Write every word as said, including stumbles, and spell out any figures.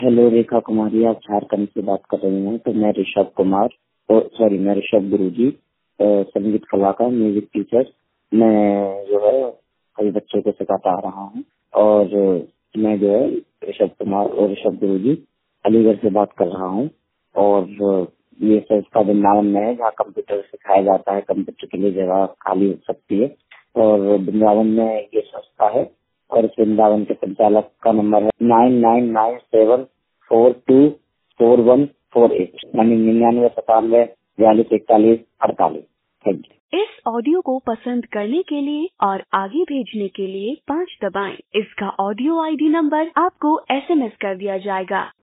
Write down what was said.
Hello रेखा कुमारी, आप झारखंड से बात कर रही हैं। तो मैं ऋषभ कुमार और सॉरी मैं ऋषभ गुरुजी, अ, संगीत कला का म्यूजिक टीचर। मैं जो है कई बच्चों को सिखाता आ रहा हूँ और मैं जो है ऋषभ कुमार और ऋषभ गुरुजी अलीगढ़ से बात कर रहा हूँ। और ये संस्था वृंदावन में है, जहाँ कंप्यूटर सिखाया जाता है। कंप्यूटर के लिए जगह खाली हो सकती है और वृंदावन में ये संस्था है। और इस वृंदावन के संचालक का नंबर है nine nine nine seven four two four one four eight यानी निन्यानवे सतानवे बयालीस इकतालीस अड़तालीस। Thank you. इस ऑडियो को पसंद करने के लिए और आगे भेजने के लिए पाँच दबाएं। इसका ऑडियो आईडी नंबर आपको एसएमएस कर दिया जाएगा।